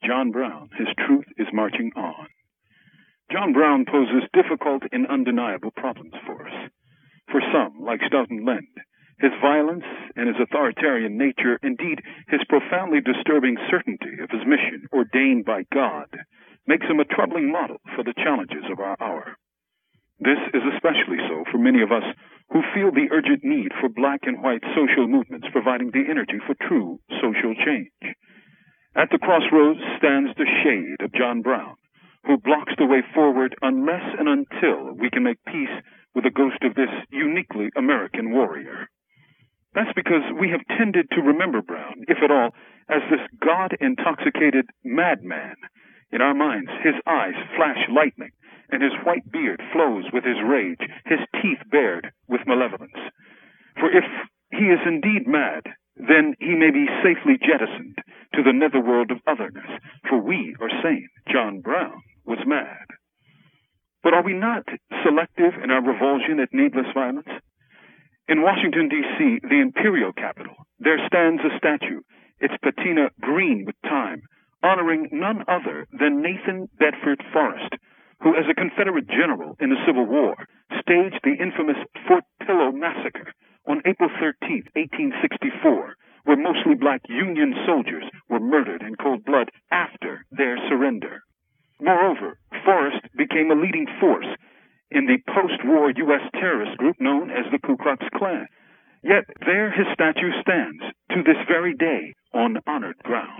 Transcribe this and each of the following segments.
John Brown, his truth is marching on. John Brown poses difficult and undeniable problems for us. For some, like Stoughton Lynd, his violence and his authoritarian nature, indeed his profoundly disturbing certainty of his mission ordained by God, makes him a troubling model for the challenges of our hour. This is especially so for many of us who feel the urgent need for black and white social movements providing the energy for true social change. At the crossroads stands the shade of John Brown, who blocks the way forward unless and until we can make peace with the ghost of this uniquely American warrior. That's because we have tended to remember Brown, if at all, as this God-intoxicated madman. In our minds, his eyes flash lightning, and his white beard flows with his rage, his teeth bared with malevolence. For if he is indeed mad, then he may be safely jettisoned to the netherworld of otherness, for we are sane. John Brown was mad. But are we not selective in our revulsion at needless violence? In Washington, D.C., the imperial capital, there stands a statue, its patina green with time, honoring none other than Nathan Bedford Forrest, who, as a Confederate general in the Civil War, staged the infamous Fort Pillow Massacre on April 13, 1864, where mostly black Union soldiers were murdered in cold blood after their surrender. Moreover, Forrest became a leading force in the post-war U.S. terrorist group known as the Ku Klux Klan. Yet there his statue stands, to this very day, on honored ground.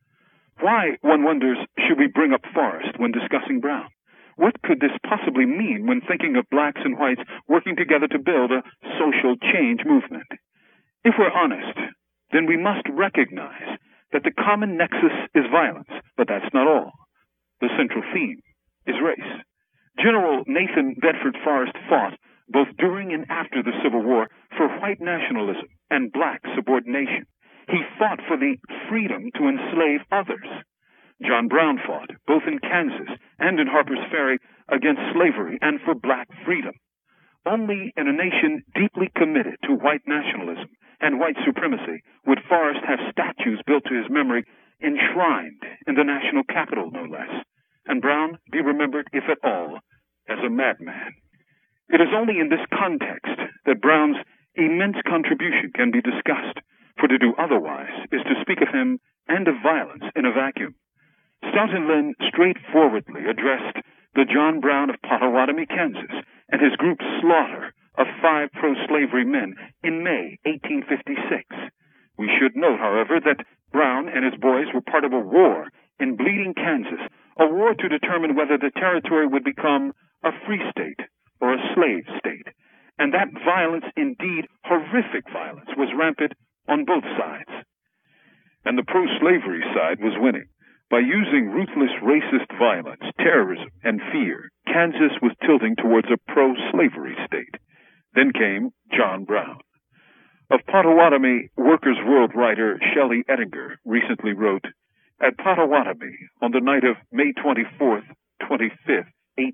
Why, one wonders, should we bring up Forrest when discussing Brown? What could this possibly mean when thinking of blacks and whites working together to build a social change movement? If we're honest, then we must recognize that the common nexus is violence, but that's not all. The central theme is race. General Nathan Bedford Forrest fought, both during and after the Civil War, for white nationalism and black subordination. He fought for the freedom to enslave others. John Brown fought, both in Kansas and in Harper's Ferry, against slavery and for black freedom. Only in a nation deeply committed to white nationalism and white supremacy would Forrest have statues built to his memory, enshrined in the national capital, no less, and Brown be remembered, if at all, as a madman. It is only in this context that Brown's immense contribution can be discussed, for to do otherwise is to speak of him and of violence in a vacuum. Stoughton Lynd straightforwardly addressed the John Brown of Pottawatomie, Kansas, and his group's slaughter of 5 pro-slavery men in May 1856. We should note, however, that Brown and his boys were part of a war in Bleeding, Kansas, a war to determine whether the territory would become a free state or a slave state. And that violence, indeed horrific violence, was rampant on both sides. And the pro-slavery side was winning. By using ruthless racist violence, terrorism, and fear, Kansas was tilting towards a pro-slavery state. Then came John Brown. Of Pottawatomie, Workers' World writer Shelley Ettinger recently wrote, "At Pottawatomie, on the night of May 24th, 25th,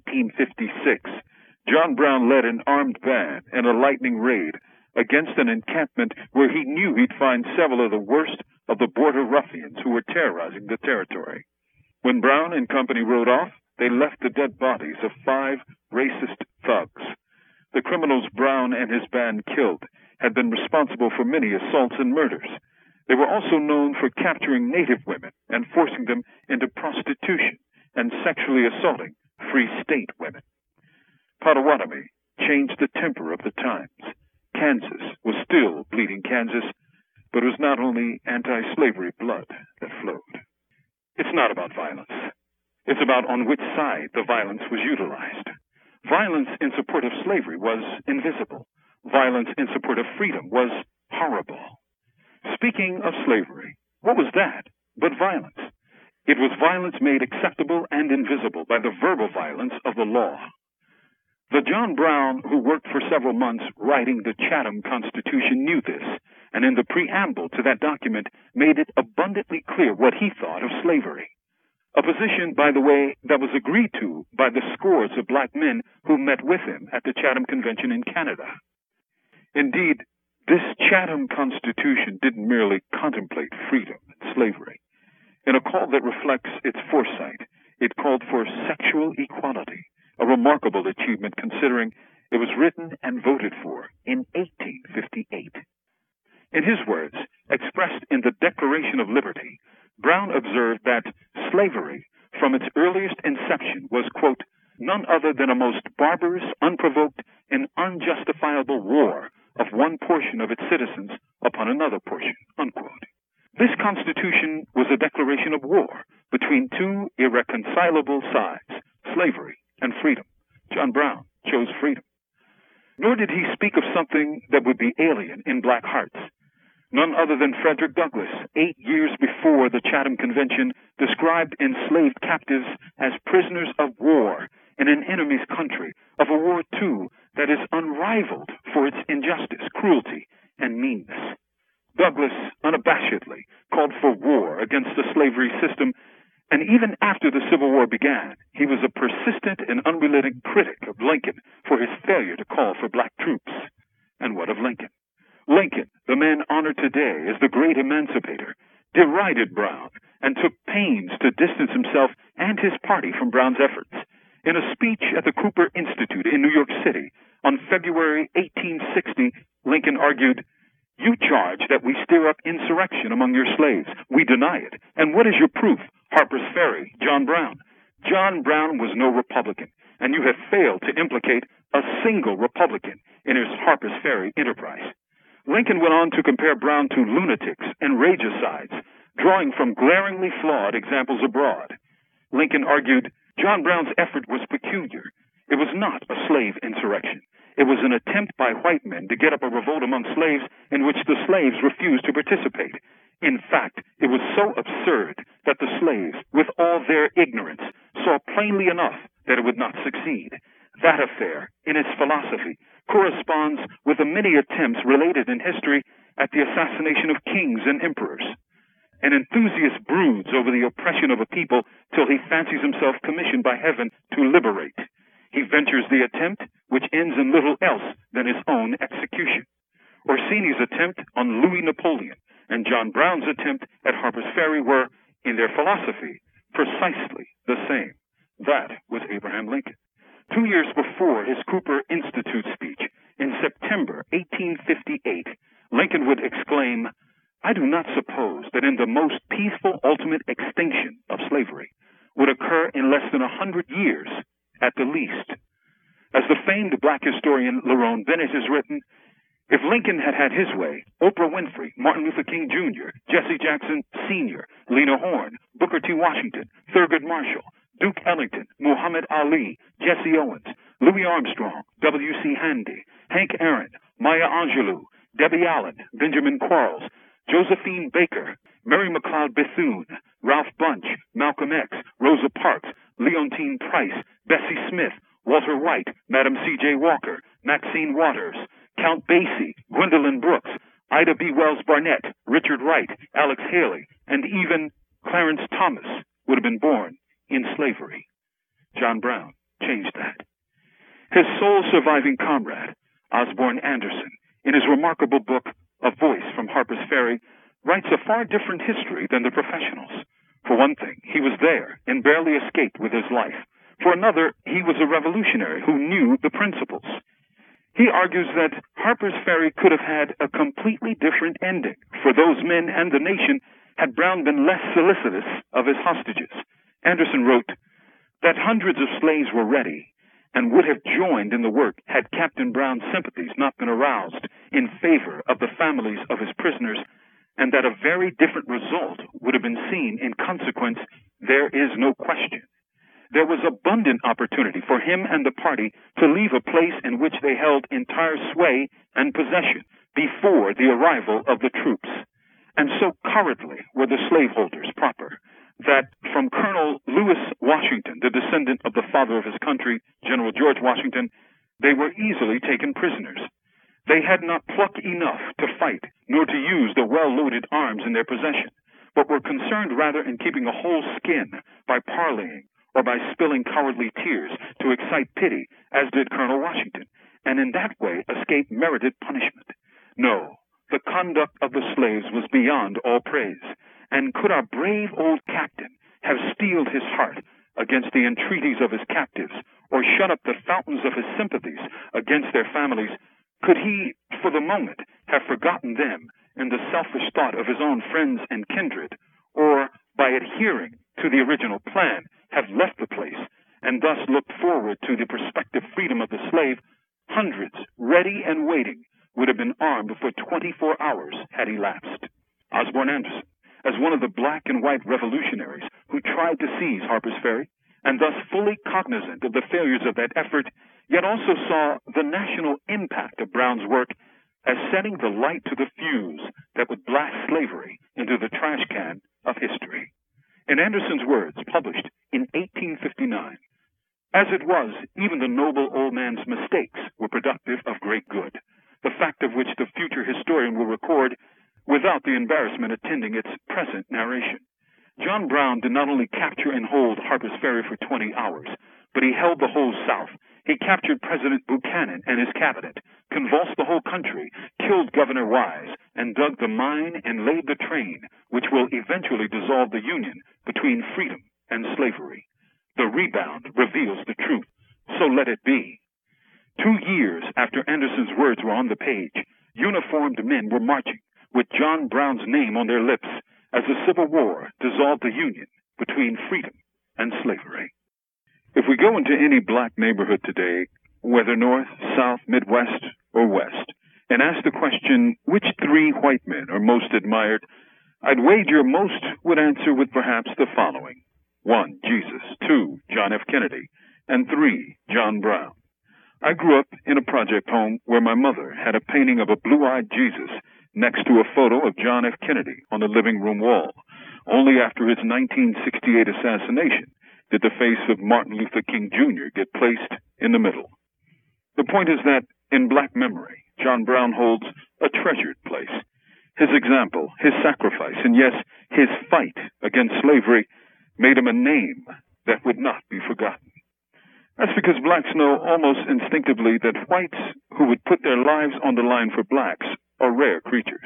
1856, John Brown led an armed band in a lightning raid against an encampment where he knew he'd find several of the worst of the border ruffians who were terrorizing the territory. When Brown and company rode off, they left the dead bodies of 5 racist thugs. The criminals Brown and his band killed had been responsible for many assaults and murders. They were also known for capturing native women and forcing them into prostitution and sexually assaulting free state women." Pottawatomie changed the temper of the times. Kansas was still bleeding Kansas, but it was not only anti-slavery blood that flowed. It's not about violence. It's about on which side the violence was utilized. Violence in support of slavery was invisible. Violence in support of freedom was horrible. Speaking of slavery, what was that but violence? It was violence made acceptable and invisible by the verbal violence of the law. The John Brown who worked for several months writing the Chatham Constitution knew this, and in the preamble to that document made it abundantly clear what he thought of slavery. A position, by the way, that was agreed to by the scores of black men who met with him at the Chatham Convention in Canada. Indeed, this Chatham Constitution didn't merely contemplate freedom and slavery. In a call that reflects its foresight, it called for sexual equality, a remarkable achievement considering it was written and voted for in 1858. In his words, expressed in the Declaration of Liberty, Brown observed that slavery, from its earliest inception, was, quote, none other than a most barbarous, unprovoked, and unjustifiable war of one portion of its citizens upon another portion, unquote. This Constitution was a declaration of war between two irreconcilable sides, slavery and freedom. John Brown chose freedom. Nor did he speak of something that would be alien in black hearts. None other than Frederick Douglass, 8 years before the Chatham Convention, described enslaved captives as prisoners of war in an enemy's country, of a war, too, that is unrivaled for its injustice, cruelty, and meanness. Douglass unabashedly called for war against the slavery system, and even after the Civil War began, he was a persistent and unrelenting critic of Lincoln for his failure to call for black troops. And what of Lincoln? Lincoln, the man honored today as the great emancipator, derided Brown and took pains to distance himself and his party from Brown's efforts. In a speech at the Cooper Institute in New York City on February 1860, Lincoln argued, "You charge that we stir up insurrection among your slaves. We deny it. And what is your proof? Harper's Ferry, John Brown. John Brown was no Republican, and you have failed to implicate a single Republican in his Harper's Ferry enterprise." Lincoln went on to compare Brown to lunatics and regicides, drawing from glaringly flawed examples abroad. Lincoln argued, John Brown's effort was peculiar. It was not a slave insurrection. It was an attempt by white men to get up a revolt among slaves in which the slaves refused to participate. In fact, it was so absurd that the slaves, with all their ignorance, saw plainly enough that it would not succeed. That affair, in its philosophy, corresponds with the many attempts related in history at the assassination of kings and emperors. An enthusiast broods over the oppression of a people till he fancies himself commissioned by heaven to liberate. He ventures the attempt, which ends in little else than his own execution. Orsini's attempt on Louis Napoleon and John Brown's attempt at Harper's Ferry were, in their philosophy, precisely the same. That was Abraham Lincoln. 2 years before his Cooper Institute speech, in September 1858, Lincoln would exclaim, "I do not suppose that in the most peaceful ultimate extinction of slavery would occur in less than 100 years at the least." As the famed black historian Lerone Bennett has written, if Lincoln had had his way, Oprah Winfrey, Martin Luther King Jr., Jesse Jackson Sr., Lena Horne, Booker T. Washington, Thurgood Marshall, Duke Ellington, Muhammad Ali, Jesse Owens, Louis Armstrong, W.C. Handy, Hank Aaron, Maya Angelou, Debbie Allen, Benjamin Quarles, Josephine Baker, Mary McLeod Bethune, Ralph Bunche, Malcolm X, Rosa Parks, Leontine Price, Bessie Smith, Walter White, Madam C.J. Walker, Maxine Waters, Count Basie, Gwendolyn Brooks, Ida B. Wells Barnett, Richard Wright, Alex Haley, and even Clarence Thomas would have been born in slavery. John Brown changed that. His sole surviving comrade, Osborne Anderson, in his remarkable book, A Voice from Harper's Ferry, writes a far different history than the professionals. For one thing, he was there and barely escaped with his life. For another, he was a revolutionary who knew the principles. He argues that Harper's Ferry could have had a completely different ending for those men and the nation had Brown been less solicitous of his hostages. Anderson wrote that hundreds of slaves were ready and would have joined in the work had Captain Brown's sympathies not been aroused in favor of the families of his prisoners, and that a very different result would have been seen in consequence. There is no question. There was abundant opportunity for him and the party to leave a place in which they held entire sway and possession before the arrival of the troops. And so cowardly were the slaveholders proper that from Colonel Lewis Washington, the descendant of the father of his country, General George Washington, they were easily taken prisoners. They had not pluck enough to fight, nor to use the well-loaded arms in their possession, but were concerned rather in keeping a whole skin by parleying or by spilling cowardly tears to excite pity, as did Colonel Washington, and in that way escape merited punishment. No, the conduct of the slaves was beyond all praise, And could our brave old captain have steeled his heart against the entreaties of his captives, or shut up the fountains of his sympathies against their families, could he, for the moment, have forgotten them in the selfish thought of his own friends and kindred, or, by adhering to the original plan, have left the place, and thus looked forward to the prospective freedom of the slave, hundreds, ready and waiting, would have been armed before 24 hours had elapsed. Osborne Anderson, as one of the black and white revolutionaries who tried to seize Harper's Ferry, and thus fully cognizant of the failures of that effort, yet also saw the national impact of Brown's work as setting the light to the fuse that would blast slavery into the trash can of history. In Anderson's words, published in 1859, "As it was, even the noble old man's mistakes were productive of great good, the fact of which the future historian will record without the embarrassment attending its present narration. John Brown did not only capture and hold Harper's Ferry for 20 hours, but he held the whole South. He captured President Buchanan and his cabinet, convulsed the whole country, killed Governor Wise, and dug the mine and laid the train which will eventually dissolve the union between freedom and slavery. The rebound reveals the truth, so let it be." 2 years after Anderson's words were on the page, uniformed men were marching with John Brown's name on their lips as the Civil War dissolved the union between freedom and slavery. If we go into any black neighborhood today, whether North, South, Midwest, or West, and ask the question, which 3 white men are most admired, I'd wager most would answer with perhaps the following: 1, Jesus; 2, John F. Kennedy; and 3, John Brown. I grew up in a project home where my mother had a painting of a blue-eyed Jesus next to a photo of John F. Kennedy on the living room wall. Only after his 1968 assassination did the face of Martin Luther King Jr. get placed in the middle. The point is that, in black memory, John Brown holds a treasured place. His example, his sacrifice, and yes, his fight against slavery made him a name that would not be forgotten. That's because blacks know almost instinctively that whites who would put their lives on the line for blacks are rare creatures.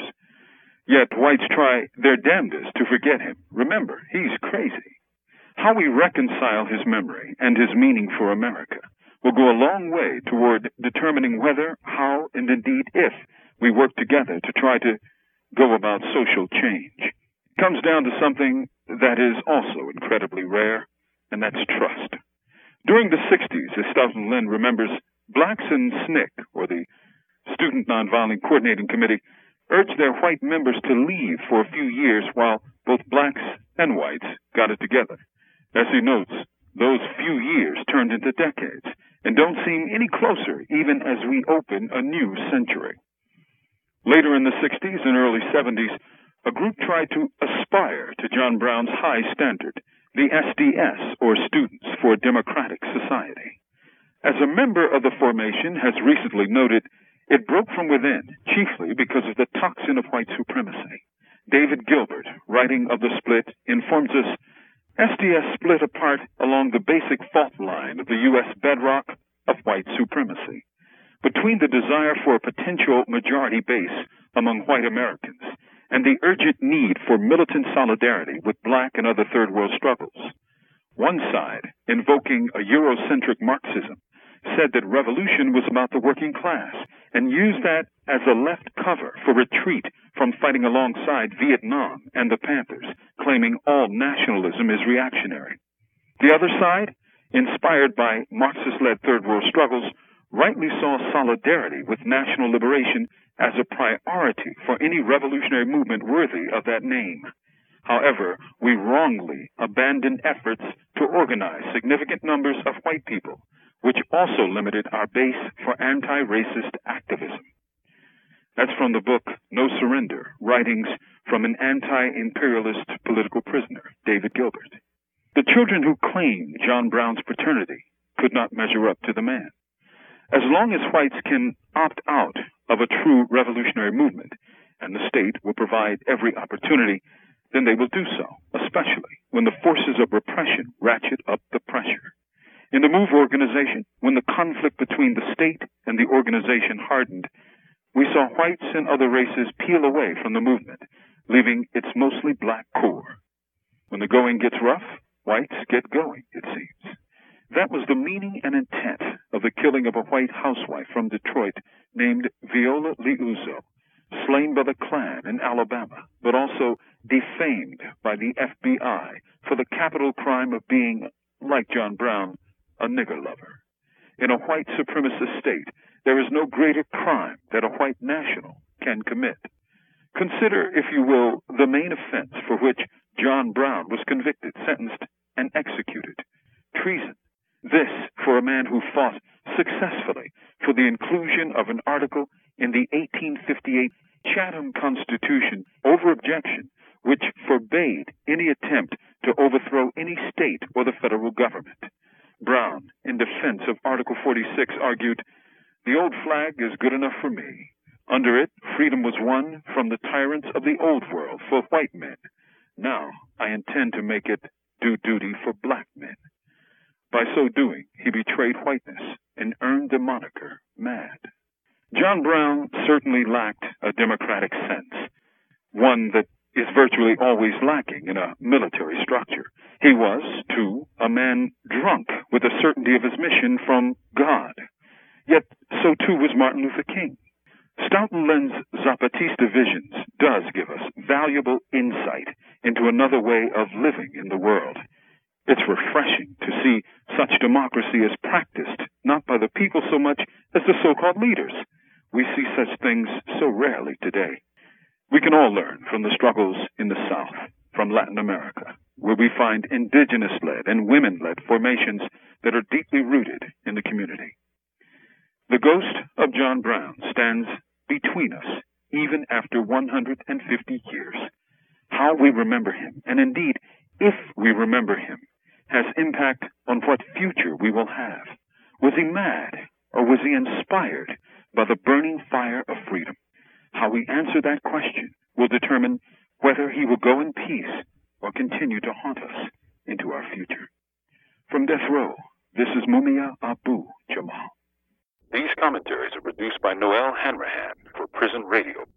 Yet whites try their damnedest to forget him. Remember, he's crazy. How we reconcile his memory and his meaning for America will go a long way toward determining whether, how, and indeed if we work together to try to go about social change. It comes down to something that is also incredibly rare, and that's trust. During the 60s, as Stoughton Lynn remembers, blacks in SNCC, or the Student Nonviolent Coordinating Committee, urged their white members to leave for a few years while both blacks and whites got it together. As he notes, those few years turned into decades and don't seem any closer even as we open a new century. Later in the 60s and early 70s, a group tried to aspire to John Brown's high standard, the SDS, or Students for a Democratic Society. As a member of the formation has recently noted, it broke from within, chiefly because of the toxin of white supremacy. David Gilbert, writing of the split, informs us, SDS split apart along the basic fault line of the U.S. bedrock of white supremacy. Between the desire for a potential majority base among white Americans and the urgent need for militant solidarity with black and other third world struggles. One side, invoking a Eurocentric Marxism, said that revolution was about the working class and used that as a left cover for retreat from fighting alongside Vietnam and the Panthers, claiming all nationalism is reactionary. The other side, inspired by Marxist-led third world struggles, rightly saw solidarity with national liberation as a priority for any revolutionary movement worthy of that name. However, we wrongly abandoned efforts to organize significant numbers of white people, which also limited our base for anti-racist activism. That's from the book No Surrender, Writings from an Anti-Imperialist Political Prisoner, David Gilbert. The children who claimed John Brown's paternity could not measure up to the man. As long as whites can opt out of a true revolutionary movement, and the state will provide every opportunity, then they will do so, especially when the forces of repression ratchet up the pressure. In the MOVE organization, when the conflict between the state and the organization hardened, we saw whites and other races peel away from the movement, leaving its mostly black core. When the going gets rough, whites get going, it seems. That was the meaning and intent of the killing of a white housewife from Detroit named Viola Liuzzo, slain by the Klan in Alabama, but also defamed by the FBI for the capital crime of being, like John Brown, a nigger lover. In a white supremacist state, there is no greater crime that a white national can commit. Consider, if you will, the main offense for which John Brown was convicted, sentenced, and executed: treason. This for a man who fought successfully for the inclusion of an article in the 1858 Chatham Constitution over objection, which forbade any attempt to overthrow any state or the federal government. Brown, in defense of Article 46, argued, "The old flag is good enough for me. Under it, freedom was won from the tyrants of the old world for white men. Now I intend to make it do duty for black men." By so doing, he betrayed whiteness and earned the moniker Mad. John Brown certainly lacked a democratic sense, one that is virtually always lacking in a military structure. He was, too, a man drunk with the certainty of his mission from God. Yet so too was Martin Luther King. Stoughton Lynn's Zapatista Visions does give us valuable insight into another way of living in the world. It's refreshing to see such democracy as practiced, not by the people so much as the so-called leaders. We see such things so rarely today. We can all learn from the struggles in the South, from Latin America, where we find indigenous-led and women-led formations that are deeply rooted in the community. The ghost of John Brown stands between us even after 150 years. How we remember him, and indeed, if we remember him, has impact on what future we will have. Was he mad, or was he inspired by the burning fire of freedom? How we answer that question will determine whether he will go in peace or continue to haunt us into our future. From Death Row, this is Mumia Abu Jamal. These commentaries are produced by Noel Hanrahan for Prison Radio.